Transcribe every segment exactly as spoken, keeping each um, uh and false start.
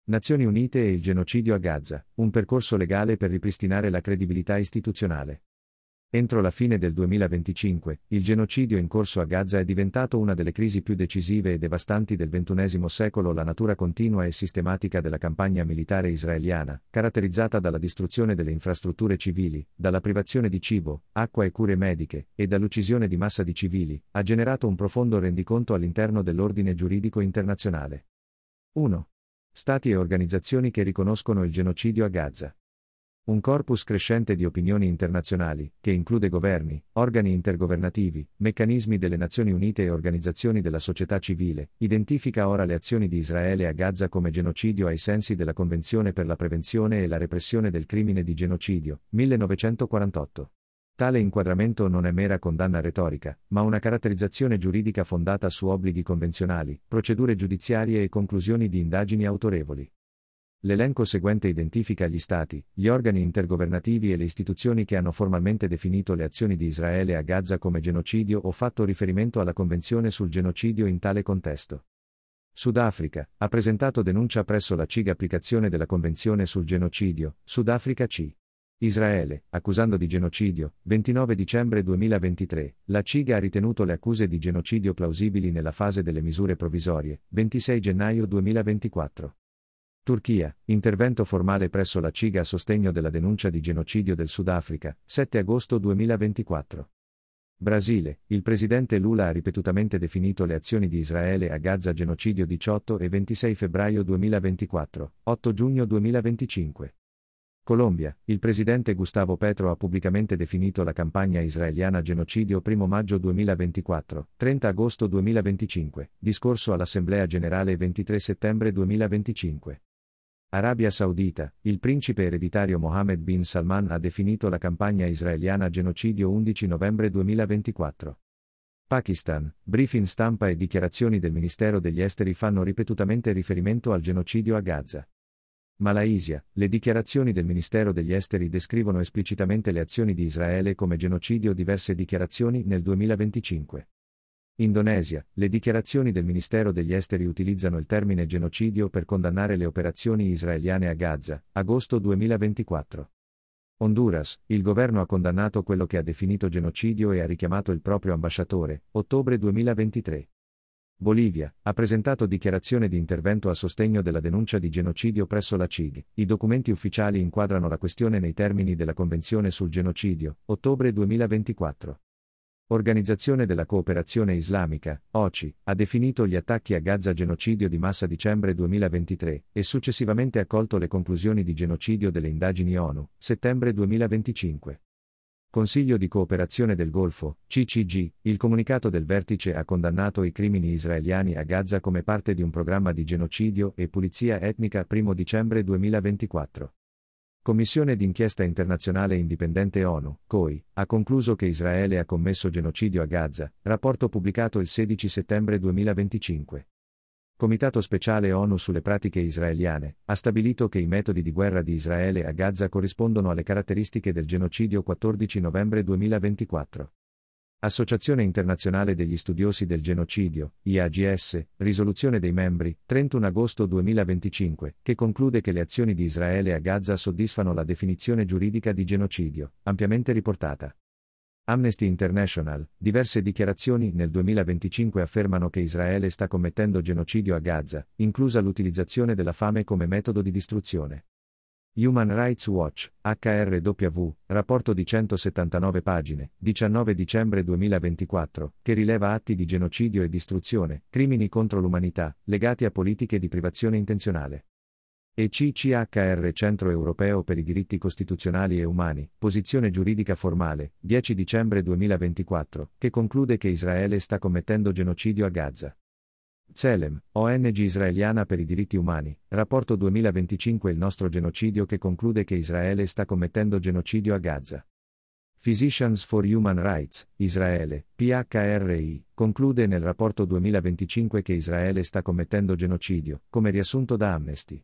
Nazioni Unite e il genocidio a Gaza, un percorso legale per ripristinare la credibilità istituzionale. Entro la fine del duemilaventicinque, il genocidio in corso a Gaza è diventato una delle crisi più decisive e devastanti del ventunesimo secolo. La natura continua e sistematica della campagna militare israeliana, caratterizzata dalla distruzione delle infrastrutture civili, dalla privazione di cibo, acqua e cure mediche, e dall'uccisione di massa di civili, ha generato un profondo rendiconto all'interno dell'ordine giuridico internazionale. uno. Stati e organizzazioni che riconoscono il genocidio a Gaza. Un corpus crescente di opinioni internazionali, che include governi, organi intergovernativi, meccanismi delle Nazioni Unite e organizzazioni della società civile, identifica ora le azioni di Israele a Gaza come genocidio ai sensi della Convenzione per la prevenzione e la repressione del crimine di genocidio, millenovecentoquarantotto. Tale inquadramento non è mera condanna retorica, ma una caratterizzazione giuridica fondata su obblighi convenzionali, procedure giudiziarie e conclusioni di indagini autorevoli. L'elenco seguente identifica gli Stati, gli organi intergovernativi e le istituzioni che hanno formalmente definito le azioni di Israele a Gaza come genocidio o fatto riferimento alla Convenzione sul genocidio in tale contesto. Sudafrica, ha presentato denuncia presso la C I G applicazione della Convenzione sul genocidio, Sudafrica C. Israele, accusando di genocidio, ventinove dicembre duemilaventitré, la C I G ha ritenuto le accuse di genocidio plausibili nella fase delle misure provvisorie, ventisei gennaio duemilaventiquattro. Turchia, intervento formale presso la C I G a sostegno della denuncia di genocidio del Sudafrica, sette agosto duemilaventiquattro. Brasile, il presidente Lula ha ripetutamente definito le azioni di Israele a Gaza genocidio diciotto e ventisei febbraio duemilaventiquattro, otto giugno duemilaventicinque. Colombia, il presidente Gustavo Petro ha pubblicamente definito la campagna israeliana genocidio primo maggio duemilaventiquattro, trenta agosto duemilaventicinque, discorso all'Assemblea Generale ventitré settembre duemilaventicinque. Arabia Saudita, il principe ereditario Mohammed bin Salman ha definito la campagna israeliana genocidio undici novembre duemilaventiquattro. Pakistan, briefing stampa e dichiarazioni del Ministero degli Esteri fanno ripetutamente riferimento al genocidio a Gaza. Malaysia, le dichiarazioni del Ministero degli Esteri descrivono esplicitamente le azioni di Israele come genocidio. Diverse dichiarazioni nel duemilaventicinque. Indonesia, le dichiarazioni del Ministero degli Esteri utilizzano il termine genocidio per condannare le operazioni israeliane a Gaza, agosto duemilaventiquattro. Honduras, il governo ha condannato quello che ha definito genocidio e ha richiamato il proprio ambasciatore, ottobre duemilaventitré. Bolivia, ha presentato dichiarazione di intervento a sostegno della denuncia di genocidio presso la C I G. I documenti ufficiali inquadrano la questione nei termini della Convenzione sul genocidio, ottobre duemilaventiquattro. Organizzazione della Cooperazione Islamica, O C I, ha definito gli attacchi a Gaza genocidio di massa dicembre duemilaventitré, e successivamente accolto le conclusioni di genocidio delle indagini ONU, settembre duemilaventicinque. Consiglio di cooperazione del Golfo, C C G, il comunicato del vertice ha condannato i crimini israeliani a Gaza come parte di un programma di genocidio e pulizia etnica primo dicembre duemilaventiquattro. Commissione d'inchiesta internazionale indipendente ONU, C O I, ha concluso che Israele ha commesso genocidio a Gaza, rapporto pubblicato il sedici settembre duemilaventicinque. Comitato speciale ONU sulle pratiche israeliane, ha stabilito che i metodi di guerra di Israele a Gaza corrispondono alle caratteristiche del genocidio quattordici novembre duemilaventiquattro. Associazione internazionale degli studiosi del genocidio, I A G S, risoluzione dei membri, trentuno agosto duemilaventicinque, che conclude che le azioni di Israele a Gaza soddisfano la definizione giuridica di genocidio, ampiamente riportata. Amnesty International, diverse dichiarazioni nel duemilaventicinque affermano che Israele sta commettendo genocidio a Gaza, inclusa l'utilizzazione della fame come metodo di distruzione. Human Rights Watch, H R W, rapporto di centosettantanove pagine, diciannove dicembre duemilaventiquattro, che rileva atti di genocidio e distruzione, crimini contro l'umanità, legati a politiche di privazione intenzionale. E C C H R Centro Europeo per i diritti costituzionali e umani, posizione giuridica formale, dieci dicembre duemilaventiquattro, che conclude che Israele sta commettendo genocidio a Gaza. Tselem, O N G israeliana per i diritti umani, rapporto duemilaventicinque il nostro genocidio che conclude che Israele sta commettendo genocidio a Gaza. Physicians for Human Rights, Israele, P H R I, conclude nel rapporto duemilaventicinque che Israele sta commettendo genocidio, come riassunto da Amnesty.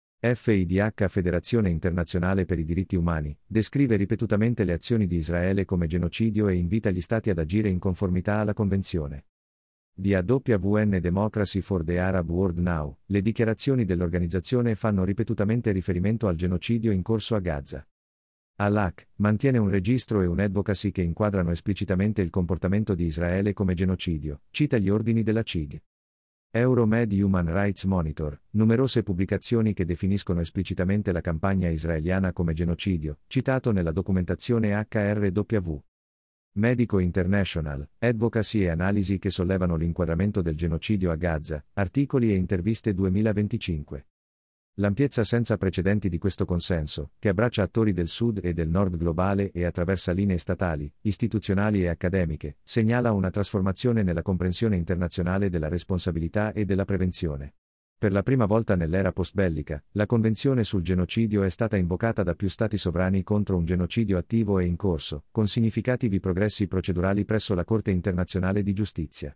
F I D H Federazione Internazionale per i Diritti Umani, descrive ripetutamente le azioni di Israele come genocidio e invita gli Stati ad agire in conformità alla Convenzione. Di A W N Democracy for the Arab World Now, le dichiarazioni dell'organizzazione fanno ripetutamente riferimento al genocidio in corso a Gaza. Al-Haq mantiene un registro e un advocacy che inquadrano esplicitamente il comportamento di Israele come genocidio, cita gli ordini della C I G. Euromed Human Rights Monitor, numerose pubblicazioni che definiscono esplicitamente la campagna israeliana come genocidio, citato nella documentazione H R W. Medico International, advocacy e analisi che sollevano l'inquadramento del genocidio a Gaza, articoli e interviste duemilaventicinque. L'ampiezza senza precedenti di questo consenso, che abbraccia attori del Sud e del Nord globale e attraversa linee statali, istituzionali e accademiche, segnala una trasformazione nella comprensione internazionale della responsabilità e della prevenzione. Per la prima volta nell'era postbellica, la Convenzione sul genocidio è stata invocata da più Stati sovrani contro un genocidio attivo e in corso, con significativi progressi procedurali presso la Corte internazionale di giustizia.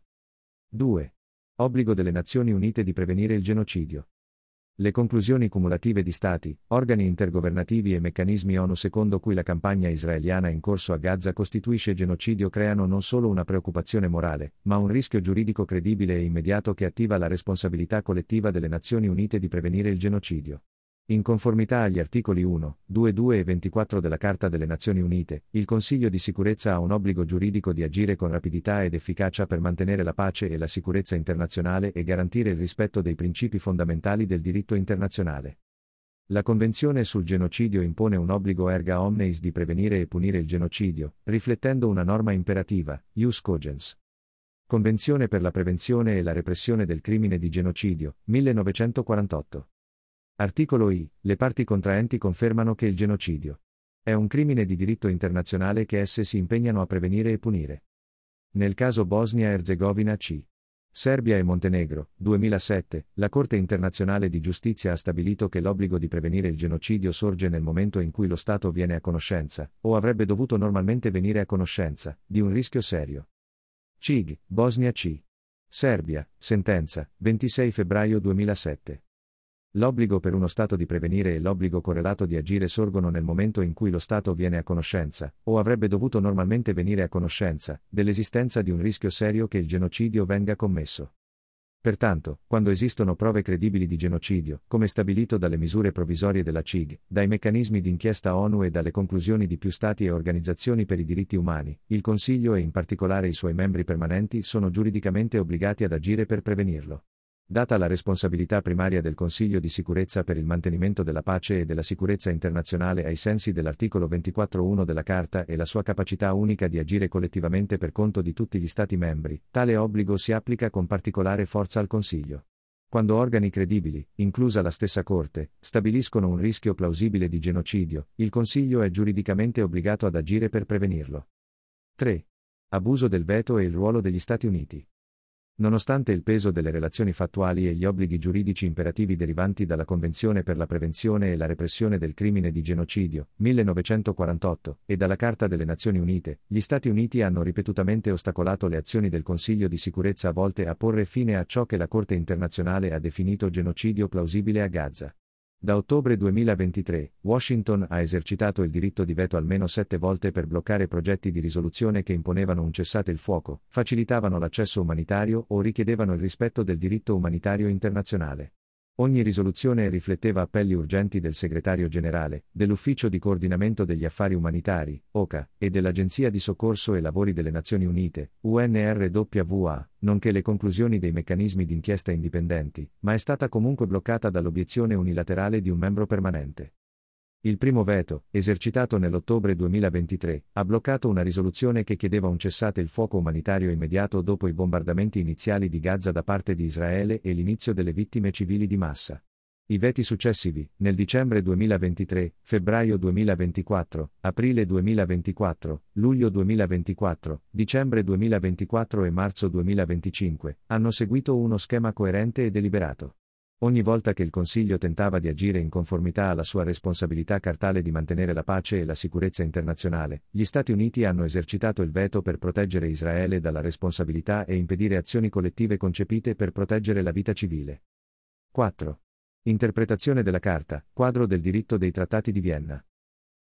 due. Obbligo delle Nazioni Unite di prevenire il genocidio. Le conclusioni cumulative di Stati, organi intergovernativi e meccanismi ONU secondo cui la campagna israeliana in corso a Gaza costituisce genocidio creano non solo una preoccupazione morale, ma un rischio giuridico credibile e immediato che attiva la responsabilità collettiva delle Nazioni Unite di prevenire il genocidio. In conformità agli articoli uno, due, due e ventiquattro della Carta delle Nazioni Unite, il Consiglio di sicurezza ha un obbligo giuridico di agire con rapidità ed efficacia per mantenere la pace e la sicurezza internazionale e garantire il rispetto dei principi fondamentali del diritto internazionale. La Convenzione sul genocidio impone un obbligo erga omnes di prevenire e punire il genocidio, riflettendo una norma imperativa, ius cogens. Convenzione per la prevenzione e la repressione del crimine di genocidio, millenovecentoquarantotto. Articolo I. Le parti contraenti confermano che il genocidio è un crimine di diritto internazionale che esse si impegnano a prevenire e punire. Nel caso Bosnia-Erzegovina C. Serbia e Montenegro, duemilasette, la Corte internazionale di giustizia ha stabilito che l'obbligo di prevenire il genocidio sorge nel momento in cui lo Stato viene a conoscenza, o avrebbe dovuto normalmente venire a conoscenza, di un rischio serio. C I G, Bosnia C. Serbia, sentenza, ventisei febbraio duemilasette. L'obbligo per uno Stato di prevenire e l'obbligo correlato di agire sorgono nel momento in cui lo Stato viene a conoscenza, o avrebbe dovuto normalmente venire a conoscenza, dell'esistenza di un rischio serio che il genocidio venga commesso. Pertanto, quando esistono prove credibili di genocidio, come stabilito dalle misure provvisorie della C I G, dai meccanismi d'inchiesta ONU e dalle conclusioni di più Stati e organizzazioni per i diritti umani, il Consiglio e in particolare i suoi membri permanenti sono giuridicamente obbligati ad agire per prevenirlo. Data la responsabilità primaria del Consiglio di sicurezza per il mantenimento della pace e della sicurezza internazionale ai sensi dell'articolo ventiquattro punto uno della Carta e la sua capacità unica di agire collettivamente per conto di tutti gli Stati membri, tale obbligo si applica con particolare forza al Consiglio. Quando organi credibili, inclusa la stessa Corte, stabiliscono un rischio plausibile di genocidio, il Consiglio è giuridicamente obbligato ad agire per prevenirlo. tre. Abuso del veto e il ruolo degli Stati Uniti. Nonostante il peso delle relazioni fattuali e gli obblighi giuridici imperativi derivanti dalla Convenzione per la prevenzione e la repressione del crimine di genocidio, millenovecentoquarantotto, e dalla Carta delle Nazioni Unite, gli Stati Uniti hanno ripetutamente ostacolato le azioni del Consiglio di sicurezza volte a porre fine a ciò che la Corte internazionale ha definito genocidio plausibile a Gaza. Da ottobre duemilaventitré, Washington ha esercitato il diritto di veto almeno sette volte per bloccare progetti di risoluzione che imponevano un cessate il fuoco, facilitavano l'accesso umanitario o richiedevano il rispetto del diritto umanitario internazionale. Ogni risoluzione rifletteva appelli urgenti del Segretario Generale, dell'Ufficio di Coordinamento degli Affari Umanitari, O C A, e dell'Agenzia di Soccorso e Lavori delle Nazioni Unite, U N R W A, nonché le conclusioni dei meccanismi d'inchiesta indipendenti, ma è stata comunque bloccata dall'obiezione unilaterale di un membro permanente. Il primo veto, esercitato nell'ottobre duemilaventitré, ha bloccato una risoluzione che chiedeva un cessate il fuoco umanitario immediato dopo i bombardamenti iniziali di Gaza da parte di Israele e l'inizio delle vittime civili di massa. I veti successivi, nel dicembre duemilaventitré, febbraio duemilaventiquattro, aprile duemilaventiquattro, luglio duemilaventiquattro, dicembre duemilaventiquattro e marzo duemilaventicinque, hanno seguito uno schema coerente e deliberato. Ogni volta che il Consiglio tentava di agire in conformità alla sua responsabilità cartale di mantenere la pace e la sicurezza internazionale, gli Stati Uniti hanno esercitato il veto per proteggere Israele dalla responsabilità e impedire azioni collettive concepite per proteggere la vita civile. quattro. Interpretazione della Carta, quadro del diritto dei Trattati di Vienna.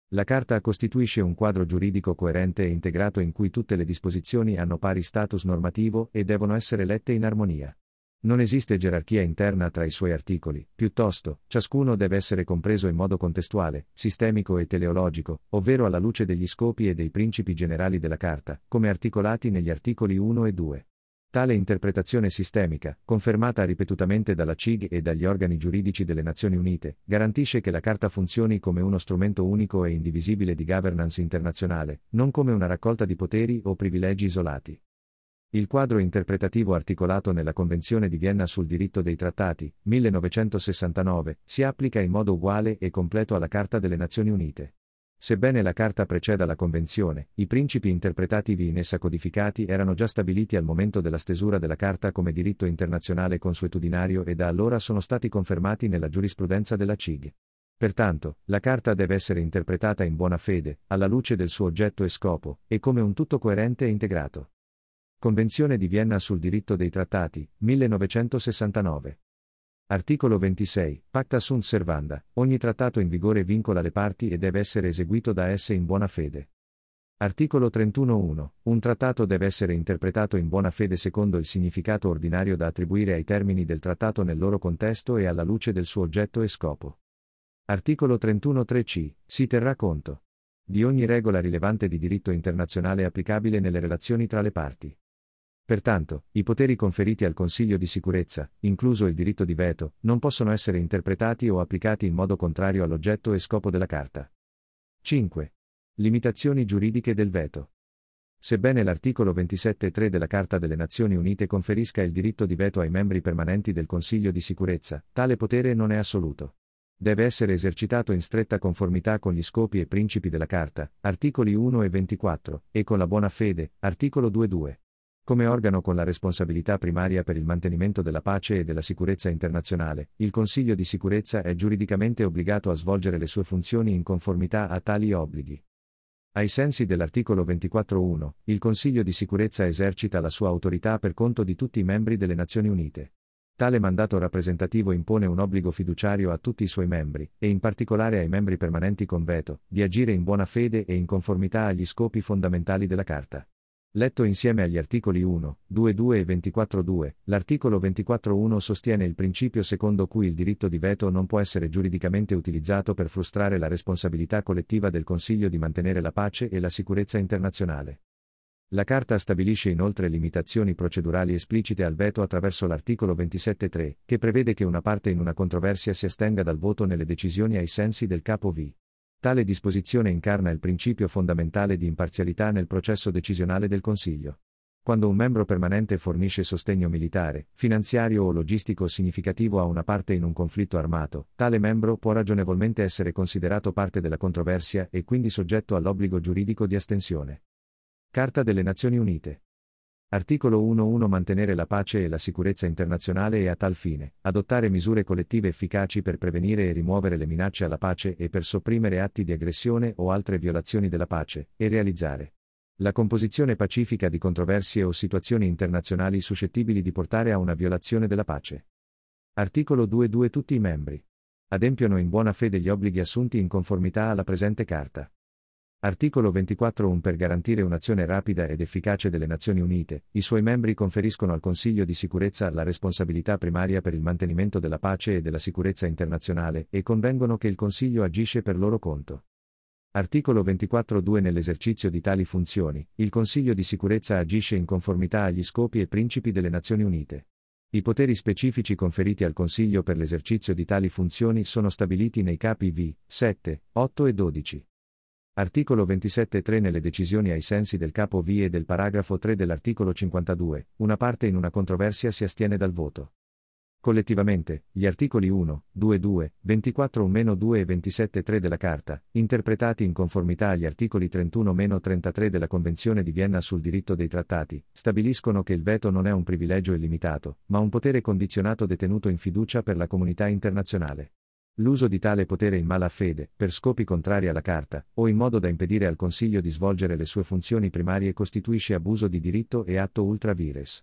La Carta costituisce un quadro giuridico coerente e integrato in cui tutte le disposizioni hanno pari status normativo e devono essere lette in armonia. Non esiste gerarchia interna tra i suoi articoli, piuttosto, ciascuno deve essere compreso in modo contestuale, sistemico e teleologico, ovvero alla luce degli scopi e dei principi generali della Carta, come articolati negli articoli uno e due. Tale interpretazione sistemica, confermata ripetutamente dalla C I G e dagli organi giuridici delle Nazioni Unite, garantisce che la Carta funzioni come uno strumento unico e indivisibile di governance internazionale, non come una raccolta di poteri o privilegi isolati. Il quadro interpretativo articolato nella Convenzione di Vienna sul diritto dei trattati, millenovecentosessantanove, si applica in modo uguale e completo alla Carta delle Nazioni Unite. Sebbene la Carta preceda la Convenzione, i principi interpretativi in essa codificati erano già stabiliti al momento della stesura della Carta come diritto internazionale consuetudinario e da allora sono stati confermati nella giurisprudenza della C I G. Pertanto, la Carta deve essere interpretata in buona fede, alla luce del suo oggetto e scopo, e come un tutto coerente e integrato. Convenzione di Vienna sul diritto dei trattati, millenovecentosessantanove. Articolo ventisei. Pacta sunt servanda. Ogni trattato in vigore vincola le parti e deve essere eseguito da esse in buona fede. Articolo trentuno punto uno. Un trattato deve essere interpretato in buona fede secondo il significato ordinario da attribuire ai termini del trattato nel loro contesto e alla luce del suo oggetto e scopo. Articolo trentuno punto tre c. Si terrà conto di ogni regola rilevante di diritto internazionale applicabile nelle relazioni tra le parti. Pertanto, i poteri conferiti al Consiglio di sicurezza, incluso il diritto di veto, non possono essere interpretati o applicati in modo contrario all'oggetto e scopo della Carta. cinque. Limitazioni giuridiche del veto. Sebbene l'articolo ventisette punto tre della Carta delle Nazioni Unite conferisca il diritto di veto ai membri permanenti del Consiglio di sicurezza, tale potere non è assoluto. Deve essere esercitato in stretta conformità con gli scopi e principi della Carta, articoli uno e ventiquattro, e con la buona fede, articolo due punto due. Come organo con la responsabilità primaria per il mantenimento della pace e della sicurezza internazionale, il Consiglio di sicurezza è giuridicamente obbligato a svolgere le sue funzioni in conformità a tali obblighi. Ai sensi dell'articolo ventiquattro punto uno, il Consiglio di sicurezza esercita la sua autorità per conto di tutti i membri delle Nazioni Unite. Tale mandato rappresentativo impone un obbligo fiduciario a tutti i suoi membri, e in particolare ai membri permanenti con veto, di agire in buona fede e in conformità agli scopi fondamentali della Carta. Letto insieme agli articoli uno, due punto due e ventiquattro punto due, l'articolo ventiquattro punto uno sostiene il principio secondo cui il diritto di veto non può essere giuridicamente utilizzato per frustrare la responsabilità collettiva del Consiglio di mantenere la pace e la sicurezza internazionale. La Carta stabilisce inoltre limitazioni procedurali esplicite al veto attraverso l'articolo ventisette punto tre, che prevede che una parte in una controversia si astenga dal voto nelle decisioni ai sensi del capo V. Tale disposizione incarna il principio fondamentale di imparzialità nel processo decisionale del Consiglio. Quando un membro permanente fornisce sostegno militare, finanziario o logistico significativo a una parte in un conflitto armato, tale membro può ragionevolmente essere considerato parte della controversia e quindi soggetto all'obbligo giuridico di astensione. Carta delle Nazioni Unite. Articolo uno punto uno Mantenere la pace e la sicurezza internazionale e a tal fine, adottare misure collettive efficaci per prevenire e rimuovere le minacce alla pace e per sopprimere atti di aggressione o altre violazioni della pace, e realizzare la composizione pacifica di controversie o situazioni internazionali suscettibili di portare a una violazione della pace. Articolo due punto due Tutti i membri adempiono in buona fede gli obblighi assunti in conformità alla presente Carta. Articolo ventiquattro punto uno Per garantire un'azione rapida ed efficace delle Nazioni Unite, i suoi membri conferiscono al Consiglio di sicurezza la responsabilità primaria per il mantenimento della pace e della sicurezza internazionale e convengono che il Consiglio agisce per loro conto. Articolo ventiquattro punto due Nell'esercizio di tali funzioni, il Consiglio di sicurezza agisce in conformità agli scopi e principi delle Nazioni Unite. I poteri specifici conferiti al Consiglio per l'esercizio di tali funzioni sono stabiliti nei capi V, sette, otto e dodici. Articolo ventisette punto tre Nelle decisioni ai sensi del capo V e del paragrafo tre dell'articolo cinquantadue, una parte in una controversia si astiene dal voto. Collettivamente, gli articoli uno, due punto due, ventiquattro punto due e ventisette punto tre della Carta, interpretati in conformità agli articoli trentuno punto trentatré della Convenzione di Vienna sul diritto dei trattati, stabiliscono che il veto non è un privilegio illimitato, ma un potere condizionato detenuto in fiducia per la comunità internazionale. L'uso di tale potere in mala fede, per scopi contrari alla Carta, o in modo da impedire al Consiglio di svolgere le sue funzioni primarie costituisce abuso di diritto e atto ultra vires.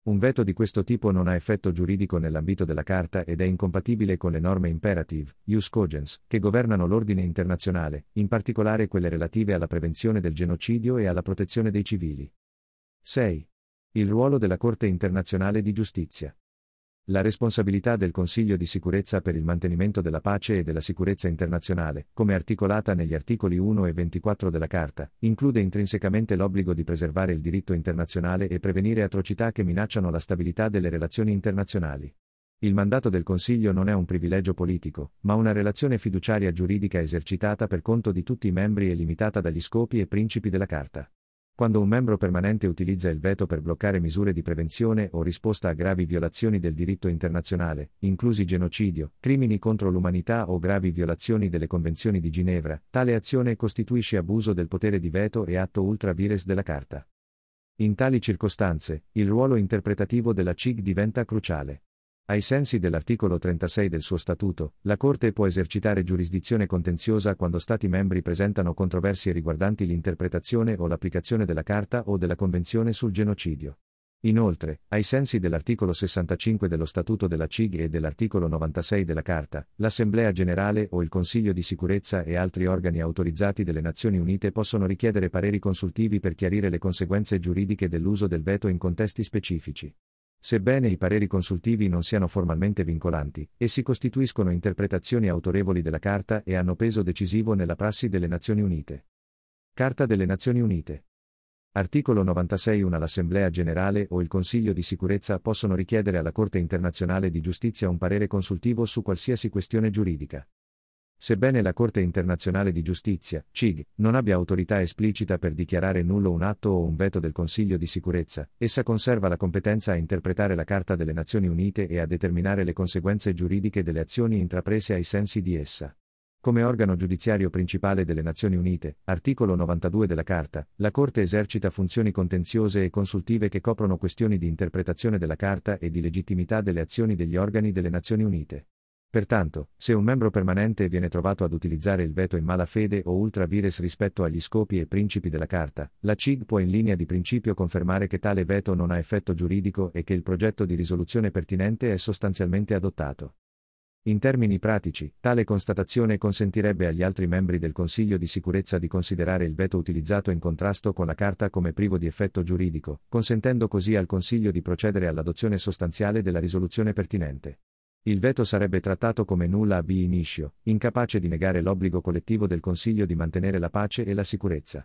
Un veto di questo tipo non ha effetto giuridico nell'ambito della Carta ed è incompatibile con le norme imperative, ius cogens, che governano l'ordine internazionale, in particolare quelle relative alla prevenzione del genocidio e alla protezione dei civili. sei. Il ruolo della Corte internazionale di giustizia. La responsabilità del Consiglio di sicurezza per il mantenimento della pace e della sicurezza internazionale, come articolata negli articoli uno e ventiquattro della Carta, include intrinsecamente l'obbligo di preservare il diritto internazionale e prevenire atrocità che minacciano la stabilità delle relazioni internazionali. Il mandato del Consiglio non è un privilegio politico, ma una relazione fiduciaria giuridica esercitata per conto di tutti i membri e limitata dagli scopi e principi della Carta. Quando un membro permanente utilizza il veto per bloccare misure di prevenzione o risposta a gravi violazioni del diritto internazionale, inclusi genocidio, crimini contro l'umanità o gravi violazioni delle Convenzioni di Ginevra, tale azione costituisce abuso del potere di veto e atto ultra vires della Carta. In tali circostanze, il ruolo interpretativo della C I G diventa cruciale. Ai sensi dell'articolo trentasei del suo statuto, la Corte può esercitare giurisdizione contenziosa quando Stati membri presentano controversie riguardanti l'interpretazione o l'applicazione della Carta o della Convenzione sul genocidio. Inoltre, ai sensi dell'articolo sessantacinque dello Statuto della C I G e dell'articolo novantasei della Carta, l'Assemblea Generale o il Consiglio di Sicurezza e altri organi autorizzati delle Nazioni Unite possono richiedere pareri consultivi per chiarire le conseguenze giuridiche dell'uso del veto in contesti specifici. Sebbene i pareri consultivi non siano formalmente vincolanti, essi costituiscono interpretazioni autorevoli della Carta e hanno peso decisivo nella prassi delle Nazioni Unite. Carta delle Nazioni Unite. Articolo novantasei uno L'Assemblea Generale o il Consiglio di Sicurezza possono richiedere alla Corte Internazionale di Giustizia un parere consultivo su qualsiasi questione giuridica. Sebbene la Corte Internazionale di Giustizia, C I G, non abbia autorità esplicita per dichiarare nullo un atto o un veto del Consiglio di Sicurezza, essa conserva la competenza a interpretare la Carta delle Nazioni Unite e a determinare le conseguenze giuridiche delle azioni intraprese ai sensi di essa. Come organo giudiziario principale delle Nazioni Unite, articolo novantadue della Carta, la Corte esercita funzioni contenziose e consultive che coprono questioni di interpretazione della Carta e di legittimità delle azioni degli organi delle Nazioni Unite. Pertanto, se un membro permanente viene trovato ad utilizzare il veto in mala fede o ultra vires rispetto agli scopi e principi della Carta, la C I G può in linea di principio confermare che tale veto non ha effetto giuridico e che il progetto di risoluzione pertinente è sostanzialmente adottato. In termini pratici, tale constatazione consentirebbe agli altri membri del Consiglio di Sicurezza di considerare il veto utilizzato in contrasto con la Carta come privo di effetto giuridico, consentendo così al Consiglio di procedere all'adozione sostanziale della risoluzione pertinente. Il veto sarebbe trattato come nulla ab initio, incapace di negare l'obbligo collettivo del Consiglio di mantenere la pace e la sicurezza.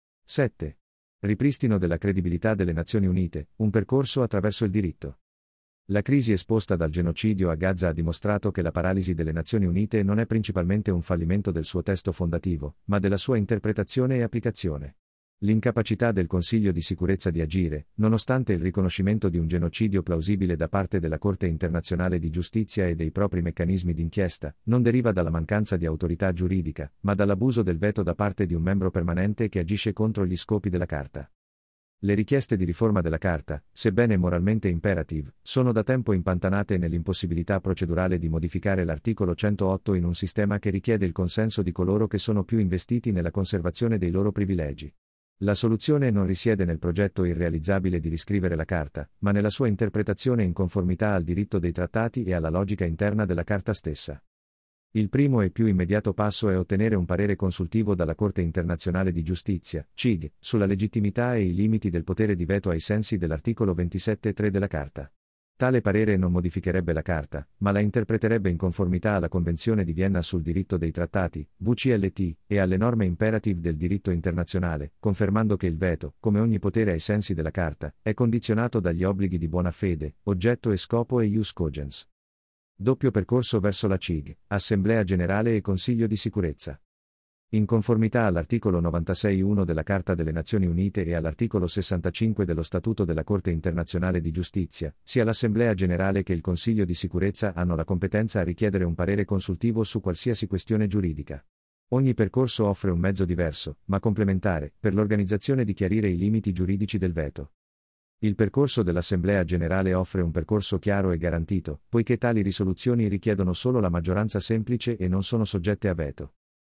sette. Ripristino della credibilità delle Nazioni Unite, un percorso attraverso il diritto. La crisi esposta dal genocidio a Gaza ha dimostrato che la paralisi delle Nazioni Unite non è principalmente un fallimento del suo testo fondativo, ma della sua interpretazione e applicazione. L'incapacità del Consiglio di Sicurezza di agire, nonostante il riconoscimento di un genocidio plausibile da parte della Corte Internazionale di Giustizia e dei propri meccanismi d'inchiesta, non deriva dalla mancanza di autorità giuridica, ma dall'abuso del veto da parte di un membro permanente che agisce contro gli scopi della Carta. Le richieste di riforma della Carta, sebbene moralmente imperative, sono da tempo impantanate nell'impossibilità procedurale di modificare l'articolo centootto in un sistema che richiede il consenso di coloro che sono più investiti nella conservazione dei loro privilegi. La soluzione non risiede nel progetto irrealizzabile di riscrivere la Carta, ma nella sua interpretazione in conformità al diritto dei trattati e alla logica interna della Carta stessa. Il primo e più immediato passo è ottenere un parere consultivo dalla Corte Internazionale di Giustizia, C I G, sulla legittimità e i limiti del potere di veto ai sensi dell'articolo ventisette tre della Carta. Tale parere non modificherebbe la Carta, ma la interpreterebbe in conformità alla Convenzione di Vienna sul diritto dei trattati, V C L T, e alle norme imperative del diritto internazionale, confermando che il veto, come ogni potere ai sensi della Carta, è condizionato dagli obblighi di buona fede, oggetto e scopo e ius cogens. Doppio percorso verso la C I G, Assemblea Generale e Consiglio di Sicurezza. In conformità all'articolo novantasei uno della Carta delle Nazioni Unite e all'articolo sessantacinque dello Statuto della Corte Internazionale di Giustizia, sia l'Assemblea Generale che il Consiglio di Sicurezza hanno la competenza a richiedere un parere consultivo su qualsiasi questione giuridica. Ogni percorso offre un mezzo diverso, ma complementare, per l'organizzazione di chiarire i limiti giuridici del veto. Il percorso dell'Assemblea Generale offre un percorso chiaro e garantito, poiché tali risoluzioni richiedono solo la maggioranza semplice e non sono soggette a veto.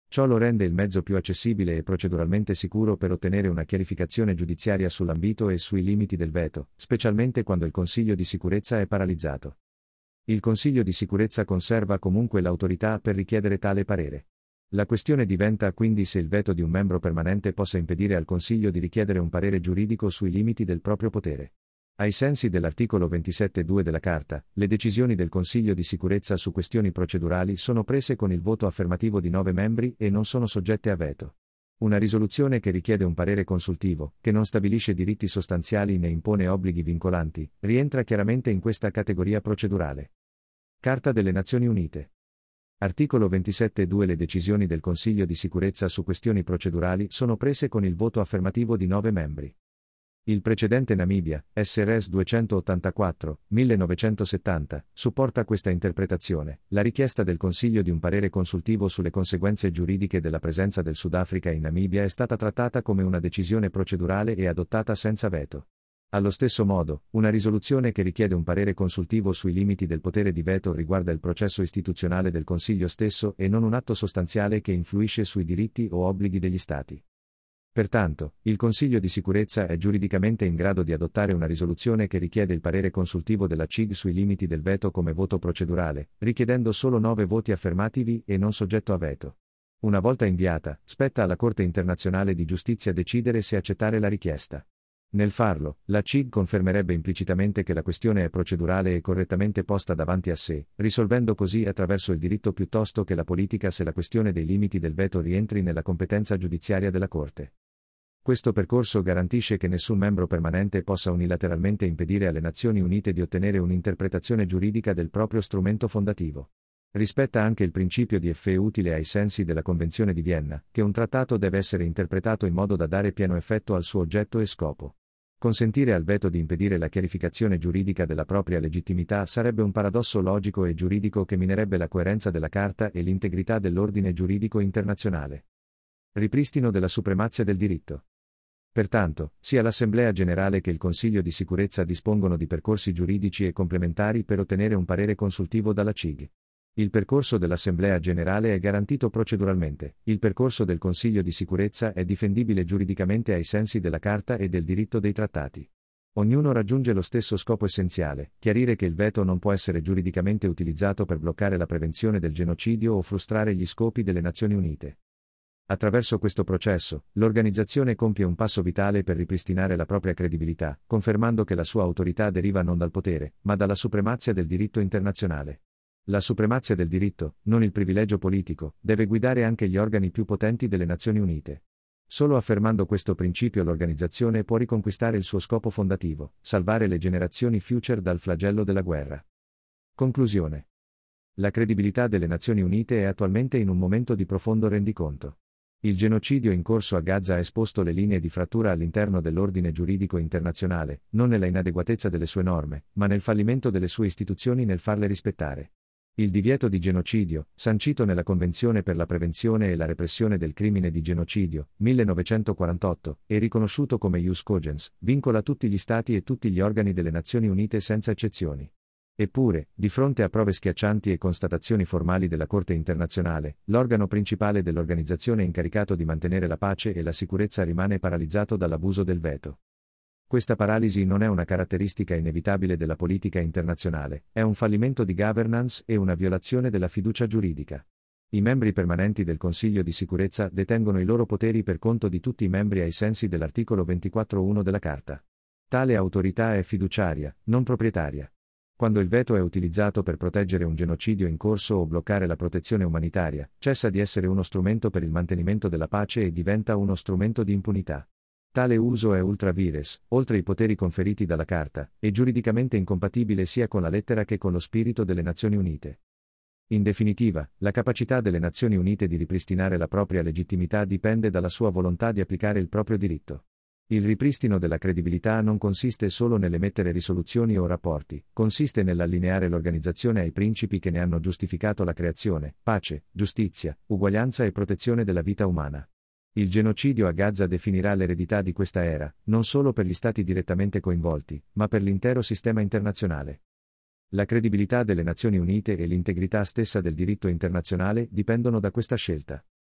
Ciò lo rende il mezzo più accessibile e proceduralmente sicuro per ottenere una chiarificazione giudiziaria sull'ambito e sui limiti del veto, specialmente quando il Consiglio di sicurezza è paralizzato. Il Consiglio di sicurezza conserva comunque l'autorità per richiedere tale parere. La questione diventa quindi se il veto di un membro permanente possa impedire al Consiglio di richiedere un parere giuridico sui limiti del proprio potere. Ai sensi dell'articolo ventisette punto due della Carta, le decisioni del Consiglio di sicurezza su questioni procedurali sono prese con il voto affermativo di nove membri e non sono soggette a veto. Una risoluzione che richiede un parere consultivo, che non stabilisce diritti sostanziali né impone obblighi vincolanti, rientra chiaramente in questa categoria procedurale. Carta delle Nazioni Unite. Articolo ventisette punto due Le decisioni del Consiglio di sicurezza su questioni procedurali sono prese con il voto affermativo di nove membri. Il precedente Namibia, S R S duecentottantaquattro, millenovecentosettanta, supporta questa interpretazione. La richiesta del Consiglio di un parere consultivo sulle conseguenze giuridiche della presenza del Sudafrica in Namibia è stata trattata come una decisione procedurale e adottata senza veto. Allo stesso modo, una risoluzione che richiede un parere consultivo sui limiti del potere di veto riguarda il processo istituzionale del Consiglio stesso e non un atto sostanziale che influisce sui diritti o obblighi degli Stati. Pertanto, il Consiglio di sicurezza è giuridicamente in grado di adottare una risoluzione che richiede il parere consultivo della C I G sui limiti del veto come voto procedurale, richiedendo solo nove voti affermativi e non soggetto a veto. Una volta inviata, spetta alla Corte internazionale di giustizia decidere se accettare la richiesta. Nel farlo, la C I G confermerebbe implicitamente che la questione è procedurale e correttamente posta davanti a sé, risolvendo così attraverso il diritto piuttosto che la politica se la questione dei limiti del veto rientri nella competenza giudiziaria della Corte. Questo percorso garantisce che nessun membro permanente possa unilateralmente impedire alle Nazioni Unite di ottenere un'interpretazione giuridica del proprio strumento fondativo. Rispetta anche il principio di effet utile ai sensi della Convenzione di Vienna, che un trattato deve essere interpretato in modo da dare pieno effetto al suo oggetto e scopo. Consentire al veto di impedire la chiarificazione giuridica della propria legittimità sarebbe un paradosso logico e giuridico che minerebbe la coerenza della Carta e l'integrità dell'ordine giuridico internazionale. Ripristino della supremazia del diritto. Pertanto, sia l'Assemblea Generale che il Consiglio di sicurezza dispongono di percorsi giuridici e complementari per ottenere un parere consultivo dalla C I G. Il percorso dell'Assemblea Generale è garantito proceduralmente, il percorso del Consiglio di sicurezza è difendibile giuridicamente ai sensi della Carta e del diritto dei trattati. Ognuno raggiunge lo stesso scopo essenziale, chiarire che il veto non può essere giuridicamente utilizzato per bloccare la prevenzione del genocidio o frustrare gli scopi delle Nazioni Unite. Attraverso questo processo, l'organizzazione compie un passo vitale per ripristinare la propria credibilità, confermando che la sua autorità deriva non dal potere, ma dalla supremazia del diritto internazionale. La supremazia del diritto, non il privilegio politico, deve guidare anche gli organi più potenti delle Nazioni Unite. Solo affermando questo principio l'organizzazione può riconquistare il suo scopo fondativo, salvare le generazioni future dal flagello della guerra. Conclusione. La credibilità delle Nazioni Unite è attualmente in un momento di profondo rendiconto. Il genocidio in corso a Gaza ha esposto le linee di frattura all'interno dell'ordine giuridico internazionale, non nella inadeguatezza delle sue norme, ma nel fallimento delle sue istituzioni nel farle rispettare. Il divieto di genocidio, sancito nella Convenzione per la prevenzione e la repressione del crimine di genocidio, millenovecentoquarantotto, e riconosciuto come ius cogens, vincola tutti gli Stati e tutti gli organi delle Nazioni Unite senza eccezioni. Eppure, di fronte a prove schiaccianti e constatazioni formali della Corte internazionale, l'organo principale dell'organizzazione incaricato di mantenere la pace e la sicurezza rimane paralizzato dall'abuso del veto. Questa paralisi non è una caratteristica inevitabile della politica internazionale, è un fallimento di governance e una violazione della fiducia giuridica. I membri permanenti del Consiglio di sicurezza detengono i loro poteri per conto di tutti i membri ai sensi dell'articolo ventiquattro punto uno della Carta. Tale autorità è fiduciaria, non proprietaria. Quando il veto è utilizzato per proteggere un genocidio in corso o bloccare la protezione umanitaria, cessa di essere uno strumento per il mantenimento della pace e diventa uno strumento di impunità. Tale uso è ultra vires, oltre i poteri conferiti dalla Carta, e giuridicamente incompatibile sia con la lettera che con lo spirito delle Nazioni Unite. In definitiva, la capacità delle Nazioni Unite di ripristinare la propria legittimità dipende dalla sua volontà di applicare il proprio diritto. Il ripristino della credibilità non consiste solo nell'emettere risoluzioni o rapporti, consiste nell'allineare l'organizzazione ai principi che ne hanno giustificato la creazione: pace, giustizia, uguaglianza e protezione della vita umana. Il genocidio a Gaza definirà l'eredità di questa era, non solo per gli Stati direttamente coinvolti, ma per l'intero sistema internazionale. La credibilità delle Nazioni Unite e l'integrità stessa del diritto internazionale dipendono da questa scelta.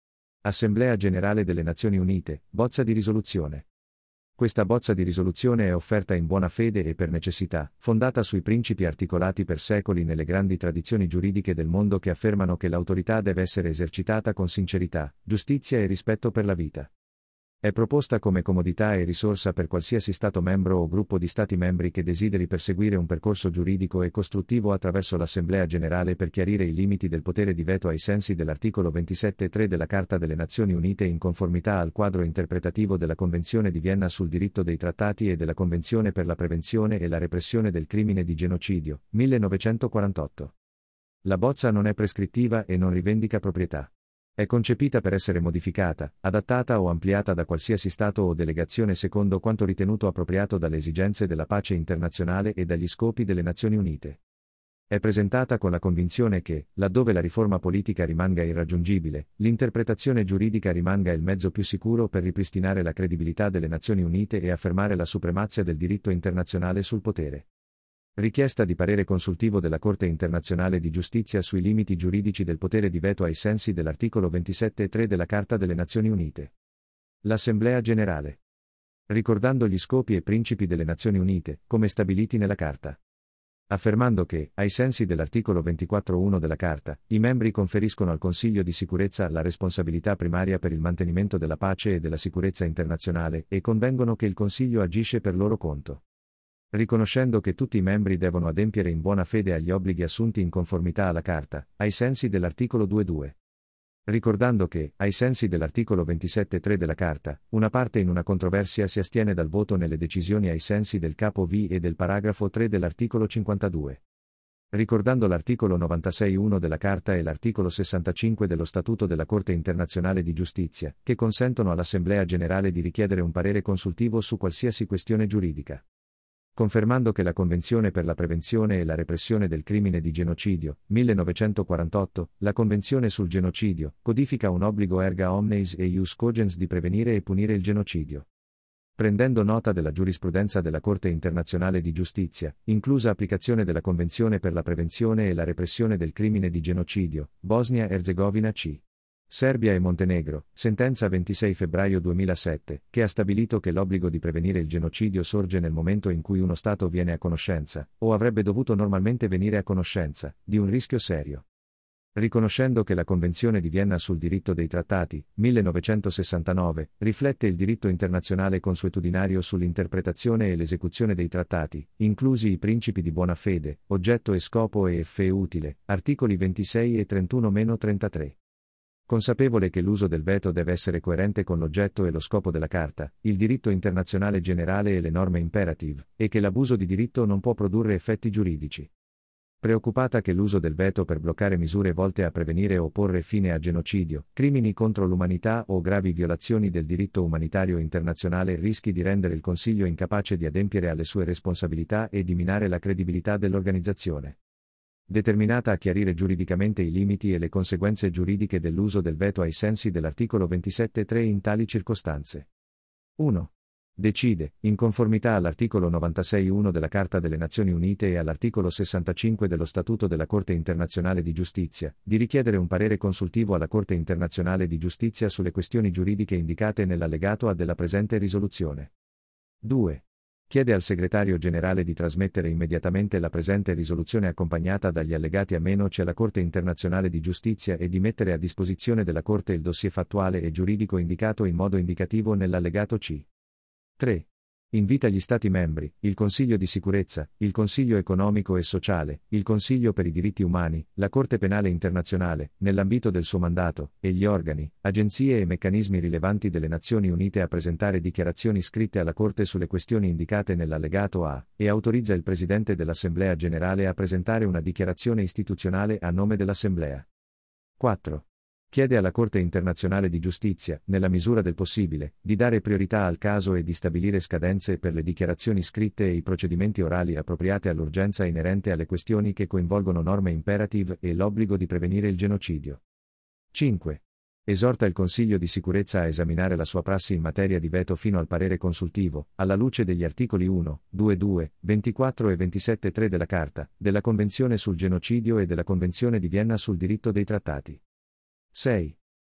Assemblea Generale delle Nazioni Unite, bozza di risoluzione. Questa bozza di risoluzione è offerta in buona fede e per necessità, fondata sui principi articolati per secoli nelle grandi tradizioni giuridiche del mondo che affermano che l'autorità deve essere esercitata con sincerità, giustizia e rispetto per la vita. È proposta come comodità e risorsa per qualsiasi Stato membro o gruppo di Stati membri che desideri perseguire un percorso giuridico e costruttivo attraverso l'Assemblea Generale per chiarire i limiti del potere di veto ai sensi dell'articolo ventisette punto tre della Carta delle Nazioni Unite in conformità al quadro interpretativo della Convenzione di Vienna sul diritto dei trattati e della Convenzione per la prevenzione e la repressione del crimine di genocidio, millenovecentoquarantotto. La bozza non è prescrittiva e non rivendica proprietà. È concepita per essere modificata, adattata o ampliata da qualsiasi Stato o delegazione secondo quanto ritenuto appropriato dalle esigenze della pace internazionale e dagli scopi delle Nazioni Unite. È presentata con la convinzione che, laddove la riforma politica rimanga irraggiungibile, l'interpretazione giuridica rimanga il mezzo più sicuro per ripristinare la credibilità delle Nazioni Unite e affermare la supremazia del diritto internazionale sul potere. Richiesta di parere consultivo della Corte internazionale di giustizia sui limiti giuridici del potere di veto ai sensi dell'articolo ventisette punto tre della Carta delle Nazioni Unite. L'Assemblea Generale. Ricordando gli scopi e principi delle Nazioni Unite, come stabiliti nella Carta. Affermando che, ai sensi dell'articolo ventiquattro punto uno della Carta, i membri conferiscono al Consiglio di sicurezza la responsabilità primaria per il mantenimento della pace e della sicurezza internazionale e convengono che il Consiglio agisce per loro conto. Riconoscendo che tutti i membri devono adempiere in buona fede agli obblighi assunti in conformità alla Carta, ai sensi dell'articolo due punto due. Ricordando che, ai sensi dell'articolo ventisette punto tre della Carta, una parte in una controversia si astiene dal voto nelle decisioni ai sensi del capo V e del paragrafo tre dell'articolo cinquantadue. Ricordando l'articolo novantasei punto uno della Carta e l'articolo sessantacinque dello Statuto della Corte internazionale di giustizia, che consentono all'Assemblea Generale di richiedere un parere consultivo su qualsiasi questione giuridica. Confermando che la Convenzione per la prevenzione e la repressione del crimine di genocidio, millenovecentoquarantotto, la Convenzione sul genocidio, codifica un obbligo erga omnes e ius cogens di prevenire e punire il genocidio. Prendendo nota della giurisprudenza della Corte internazionale di giustizia, inclusa applicazione della Convenzione per la prevenzione e la repressione del crimine di genocidio, Bosnia-Erzegovina C. Serbia e Montenegro, sentenza ventisei febbraio duemilasette, che ha stabilito che l'obbligo di prevenire il genocidio sorge nel momento in cui uno Stato viene a conoscenza, o avrebbe dovuto normalmente venire a conoscenza, di un rischio serio. Riconoscendo che la Convenzione di Vienna sul diritto dei trattati, millenovecentosessantanove, riflette il diritto internazionale consuetudinario sull'interpretazione e l'esecuzione dei trattati, inclusi i principi di buona fede, oggetto e scopo e effet utile, articoli ventisei e trentuno trentatré. Consapevole che l'uso del veto deve essere coerente con l'oggetto e lo scopo della Carta, il diritto internazionale generale e le norme imperative, e che l'abuso di diritto non può produrre effetti giuridici. Preoccupata che l'uso del veto per bloccare misure volte a prevenire o porre fine a genocidio, crimini contro l'umanità o gravi violazioni del diritto umanitario internazionale rischi di rendere il Consiglio incapace di adempiere alle sue responsabilità e di minare la credibilità dell'organizzazione. Determinata a chiarire giuridicamente i limiti e le conseguenze giuridiche dell'uso del veto ai sensi dell'articolo ventisette punto tre in tali circostanze. uno. Decide, in conformità all'articolo novantasei punto uno della Carta delle Nazioni Unite e all'articolo sessantacinque dello Statuto della Corte internazionale di giustizia, di richiedere un parere consultivo alla Corte internazionale di giustizia sulle questioni giuridiche indicate nell'allegato A della presente risoluzione. due. Chiede al Segretario Generale di trasmettere immediatamente la presente risoluzione accompagnata dagli allegati A meno C alla Corte internazionale di giustizia e di mettere a disposizione della Corte il dossier fattuale e giuridico indicato in modo indicativo nell'allegato C. tre. Invita gli Stati membri, il Consiglio di sicurezza, il Consiglio economico e sociale, il Consiglio per i diritti umani, la Corte penale internazionale, nell'ambito del suo mandato, e gli organi, agenzie e meccanismi rilevanti delle Nazioni Unite a presentare dichiarazioni scritte alla Corte sulle questioni indicate nell'allegato A, e autorizza il Presidente dell'Assemblea Generale a presentare una dichiarazione istituzionale a nome dell'Assemblea. quattro. Chiede alla Corte internazionale di giustizia, nella misura del possibile, di dare priorità al caso e di stabilire scadenze per le dichiarazioni scritte e i procedimenti orali appropriate all'urgenza inerente alle questioni che coinvolgono norme imperative e l'obbligo di prevenire il genocidio. cinque. Esorta il Consiglio di sicurezza a esaminare la sua prassi in materia di veto fino al parere consultivo, alla luce degli articoli uno, due punto due, ventiquattro e ventisette punto tre della Carta, della Convenzione sul genocidio e della Convenzione di Vienna sul diritto dei trattati. sei.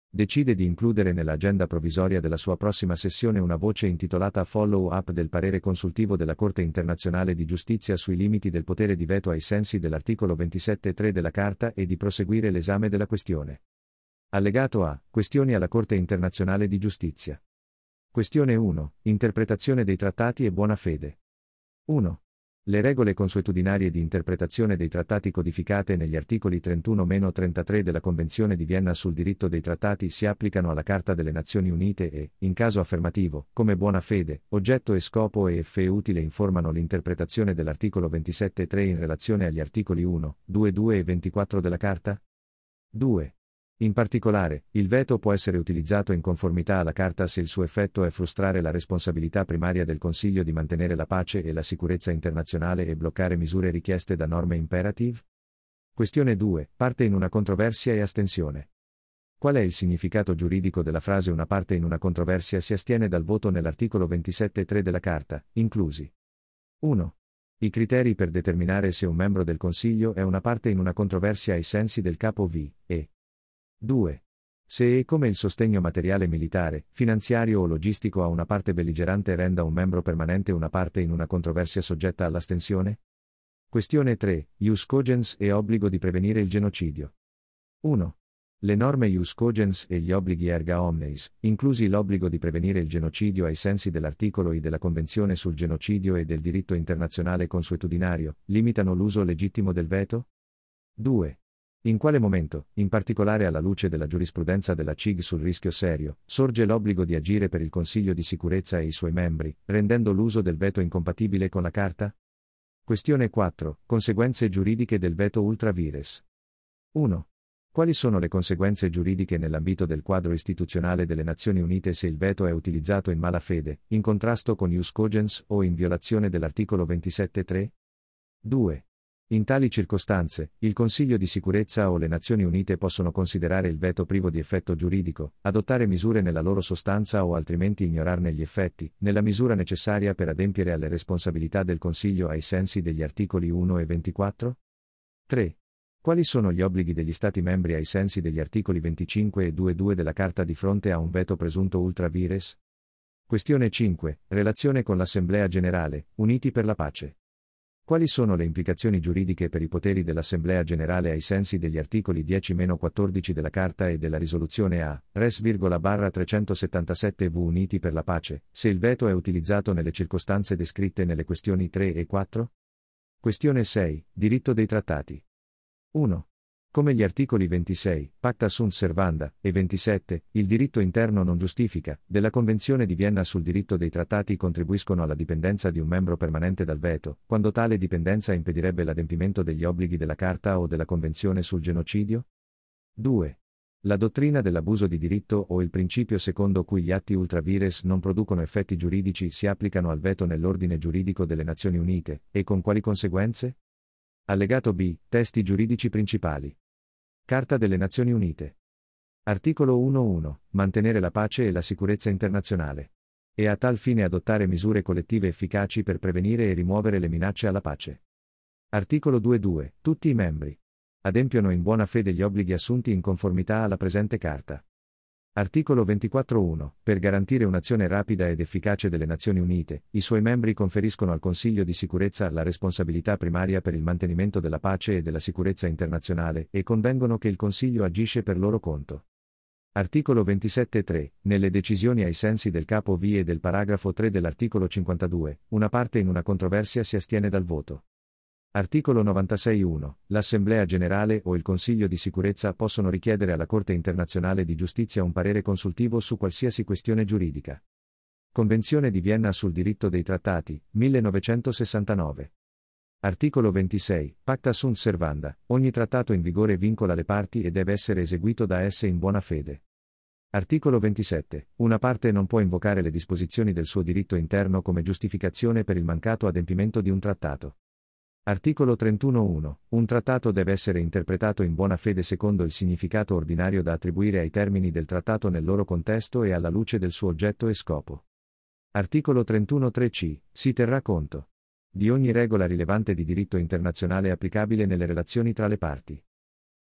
Decide di includere nell'agenda provvisoria della sua prossima sessione una voce intitolata Follow-up del parere consultivo della Corte internazionale di giustizia sui limiti del potere di veto ai sensi dell'articolo ventisette punto tre della Carta e di proseguire l'esame della questione. Allegato A. Questioni alla Corte internazionale di giustizia. Questione uno. Interpretazione dei trattati e buona fede. uno. Le regole consuetudinarie di interpretazione dei trattati codificate negli articoli trentuno trentatré della Convenzione di Vienna sul diritto dei trattati si applicano alla Carta delle Nazioni Unite e, in caso affermativo, come buona fede, oggetto e scopo e effetto utile informano l'interpretazione dell'articolo ventisette punto tre in relazione agli articoli uno, due, due e ventiquattro della Carta? due. In particolare, il veto può essere utilizzato in conformità alla Carta se il suo effetto è frustrare la responsabilità primaria del Consiglio di mantenere la pace e la sicurezza internazionale e bloccare misure richieste da norme imperative? Questione due. Parte in una controversia e astensione. Qual è il significato giuridico della frase una parte in una controversia si astiene dal voto nell'articolo ventisette punto tre della Carta, inclusi? uno. I criteri per determinare se un membro del Consiglio è una parte in una controversia ai sensi del capo V, e due. Se e come il sostegno materiale militare, finanziario o logistico a una parte belligerante renda un membro permanente una parte in una controversia soggetta all'astensione? Questione tre. Ius cogens e obbligo di prevenire il genocidio. uno. Le norme ius cogens e gli obblighi erga omnes, inclusi l'obbligo di prevenire il genocidio ai sensi dell'articolo I della Convenzione sul genocidio e del diritto internazionale consuetudinario, limitano l'uso legittimo del veto? due. In quale momento, in particolare alla luce della giurisprudenza della C I G sul rischio serio, sorge l'obbligo di agire per il Consiglio di sicurezza e i suoi membri, rendendo l'uso del veto incompatibile con la Carta? Questione quattro. Conseguenze giuridiche del veto ultra vires. uno. Quali sono le conseguenze giuridiche nell'ambito del quadro istituzionale delle Nazioni Unite se il veto è utilizzato in mala fede, in contrasto con ius cogens o in violazione dell'articolo ventisette punto tre? due. In tali circostanze, il Consiglio di sicurezza o le Nazioni Unite possono considerare il veto privo di effetto giuridico, adottare misure nella loro sostanza o altrimenti ignorarne gli effetti, nella misura necessaria per adempiere alle responsabilità del Consiglio ai sensi degli articoli uno e ventiquattro? tre. Quali sono gli obblighi degli Stati membri ai sensi degli articoli venticinque e due punto due della Carta di fronte a un veto presunto ultra vires? Questione cinque. Relazione con l'Assemblea Generale, Uniti per la Pace. Quali sono le implicazioni giuridiche per i poteri dell'Assemblea Generale ai sensi degli articoli dieci quattordici della Carta e della risoluzione A, res trecentosettantasette V Uniti per la Pace, se il veto è utilizzato nelle circostanze descritte nelle questioni tre e quattro? Questione sei. Diritto dei trattati. uno. Come gli articoli ventisei, Pacta sunt servanda, e ventisette, il diritto interno non giustifica, della Convenzione di Vienna sul diritto dei trattati contribuiscono alla dipendenza di un membro permanente dal veto, quando tale dipendenza impedirebbe l'adempimento degli obblighi della Carta o della Convenzione sul genocidio? due. La dottrina dell'abuso di diritto o il principio secondo cui gli atti ultra vires non producono effetti giuridici si applicano al veto nell'ordine giuridico delle Nazioni Unite, e con quali conseguenze? Allegato B. Testi giuridici principali. Carta delle Nazioni Unite. Articolo uno punto uno. Mantenere la pace e la sicurezza internazionale. E a tal fine adottare misure collettive efficaci per prevenire e rimuovere le minacce alla pace. Articolo due punto due. Tutti i membri adempiono in buona fede gli obblighi assunti in conformità alla presente Carta. Articolo ventiquattro punto uno. Per garantire un'azione rapida ed efficace delle Nazioni Unite, i suoi membri conferiscono al Consiglio di sicurezza la responsabilità primaria per il mantenimento della pace e della sicurezza internazionale e convengono che il Consiglio agisce per loro conto. Articolo ventisette punto tre. Nelle decisioni ai sensi del capo V e del paragrafo tre dell'articolo cinquantadue, una parte in una controversia si astiene dal voto. Articolo novantasei punto uno. L'Assemblea Generale o il Consiglio di sicurezza possono richiedere alla Corte internazionale di giustizia un parere consultivo su qualsiasi questione giuridica. Convenzione di Vienna sul diritto dei trattati, millenovecentosessantanove. Articolo ventisei. Pacta sunt servanda. Ogni trattato in vigore vincola le parti e deve essere eseguito da esse in buona fede. Articolo ventisette. Una parte non può invocare le disposizioni del suo diritto interno come giustificazione per il mancato adempimento di un trattato. Articolo trentuno punto uno. Un trattato deve essere interpretato in buona fede secondo il significato ordinario da attribuire ai termini del trattato nel loro contesto e alla luce del suo oggetto e scopo. Articolo trentuno punto tre c. Si terrà conto di ogni regola rilevante di diritto internazionale applicabile nelle relazioni tra le parti.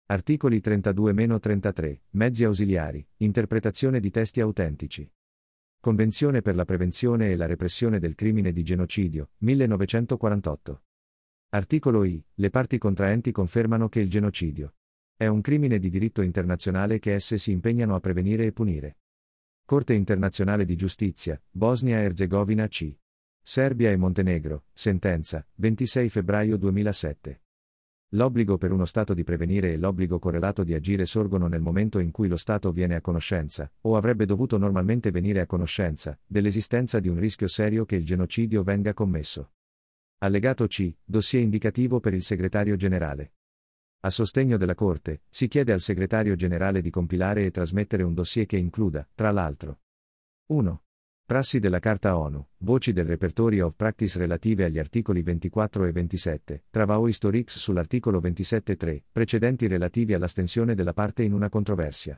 Articoli trentadue trentatré, Mezzi ausiliari, interpretazione di testi autentici. Convenzione per la prevenzione e la repressione del crimine di genocidio, millenovecentoquarantotto. Articolo I. Le parti contraenti confermano che il genocidio è un crimine di diritto internazionale che esse si impegnano a prevenire e punire. Corte internazionale di giustizia, Bosnia-Erzegovina C. Serbia e Montenegro, sentenza, ventisei febbraio duemilasette. L'obbligo per uno Stato di prevenire e l'obbligo correlato di agire sorgono nel momento in cui lo Stato viene a conoscenza, o avrebbe dovuto normalmente venire a conoscenza, dell'esistenza di un rischio serio che il genocidio venga commesso. Allegato C. Dossier indicativo per il Segretario Generale. A sostegno della Corte, si chiede al Segretario Generale di compilare e trasmettere un dossier che includa, tra l'altro, uno. Prassi della Carta ONU, voci del Repertory of Practice relative agli articoli ventiquattro e ventisette, Travaux historiques sull'articolo ventisette punto tre, precedenti relativi all'astensione della parte in una controversia.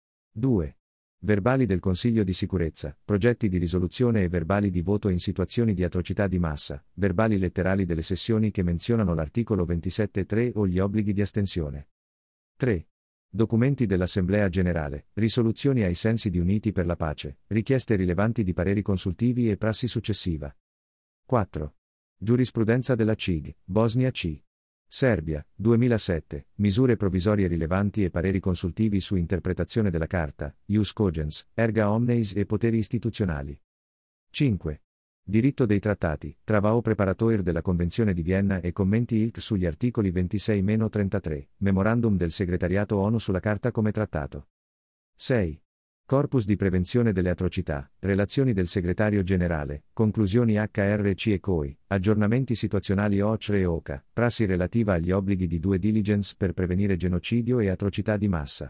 due. Verbali del Consiglio di sicurezza, progetti di risoluzione e verbali di voto in situazioni di atrocità di massa, verbali letterali delle sessioni che menzionano l'articolo ventisette punto tre o gli obblighi di astensione. tre. Documenti dell'Assemblea Generale, risoluzioni ai sensi di Uniti per la Pace, richieste rilevanti di pareri consultivi e prassi successiva. quattro. Giurisprudenza della C I G, Bosnia C. Serbia, duemilasette, misure provvisorie rilevanti e pareri consultivi su interpretazione della Carta, ius cogens, erga omnes e poteri istituzionali. cinque. Diritto dei trattati, Travaux preparatoire della Convenzione di Vienna e commenti I L C sugli articoli ventisei trentatré, Memorandum del Segretariato ONU sulla Carta come trattato. sei. Corpus di prevenzione delle atrocità, relazioni del Segretario Generale, conclusioni H R C e C O I, aggiornamenti situazionali O C R e O C A, prassi relativa agli obblighi di due diligence per prevenire genocidio e atrocità di massa.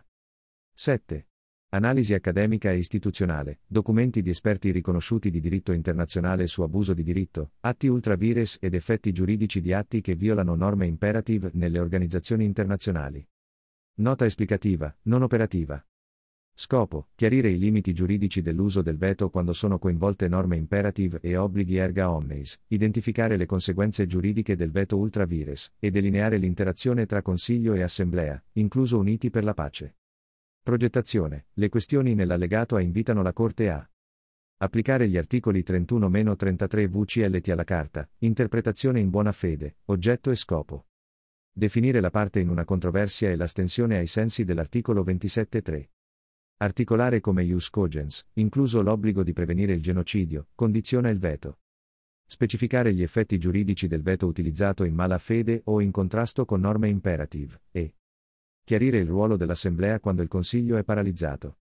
sette. Analisi accademica e istituzionale, documenti di esperti riconosciuti di diritto internazionale su abuso di diritto, atti ultra vires ed effetti giuridici di atti che violano norme imperative nelle organizzazioni internazionali. Nota esplicativa, non operativa. Scopo: chiarire i limiti giuridici dell'uso del veto quando sono coinvolte norme imperative e obblighi erga omnes, identificare le conseguenze giuridiche del veto ultra vires, e delineare l'interazione tra Consiglio e Assemblea, incluso Uniti per la Pace. Progettazione: le questioni nell'allegato A invitano la Corte a applicare gli articoli trentuno trentatré V C L T alla Carta, interpretazione in buona fede, oggetto e scopo. Definire la parte in una controversia e l'astensione ai sensi dell'articolo ventisette punto tre. Articolare come ius cogens, incluso l'obbligo di prevenire il genocidio, condiziona il veto. Specificare gli effetti giuridici del veto utilizzato in mala fede o in contrasto con norme imperative, e chiarire il ruolo dell'Assemblea quando il Consiglio è paralizzato.